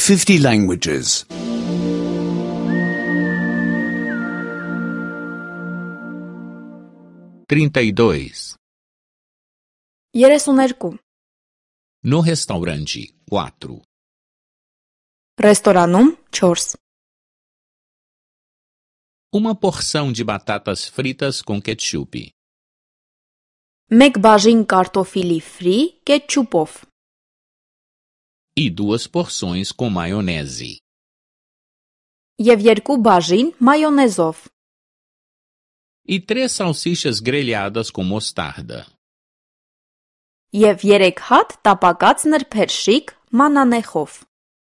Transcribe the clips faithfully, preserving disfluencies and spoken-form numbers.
fifty languages. trinta e dois. երեսուներկու No restaurante, quatro. Ռեստորանում չորս Uma porção de batatas fritas com ketchup. մեկ բաժին կարտոֆիլի ֆրի կետչուպով E duas porções com maionese. եւ երկու բաժին մայոնեզով E três salsichas grelhadas com mostarda. եւ երեք հատ տապակած նրբերշիկ մանանեխով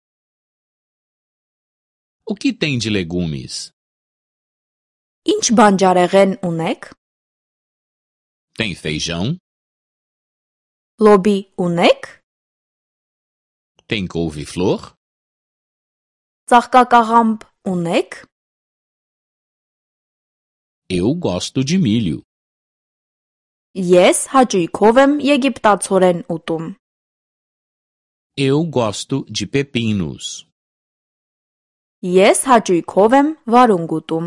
O que tem de legumes? Ինչ բանջարեղեն ունեք Tem feijão? լոբի ունեք Tem couve-flor? ծաղկակաղամբ ունեք Eu gosto de milho. Ես հաճույքով եմ եգիպտացորեն ուտում Eu gosto de pepinos. Ես հաճույքով եմ վարունգ ուտում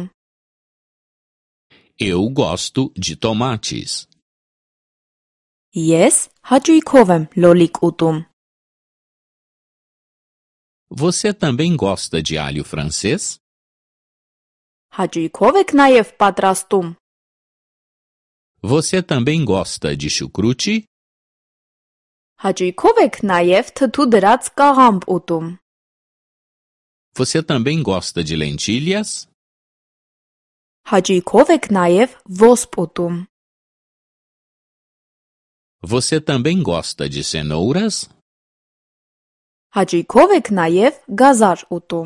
Eu gosto de tomates. Ես հաճույքով եմ լոլիկ ուտում Você também gosta de alho francês? Հաճույքով եք նաև պատրաստում Você também gosta de chucrute? Հաճույքով եք նաև թթու դրած կաղամբ ուտում Você também gosta de lentilhas? Հաճույքով եք նաև ոսպ ուտում Você também gosta de cenouras? Հաճույքով եք նաև գազար ուտում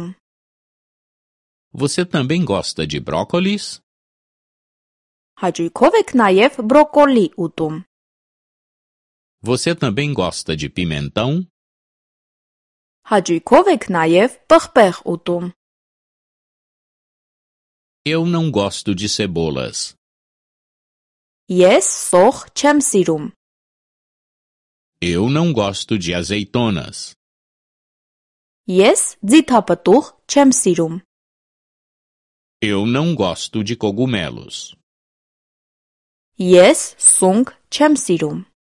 Você também gosta de brócolis? Հաճույքով եք նաև բրոկոլի ուտում Você também gosta de pimentão? Հաճույքով եք նաև պղպեղ ուտում Eu não gosto de cebolas. Ես սող չեմ սիրում Eu não gosto de azeitonas. Ես ձիթապտուղ չեմ սիրում Eu não gosto de cogumelos. Ես սունգ չեմ սիրում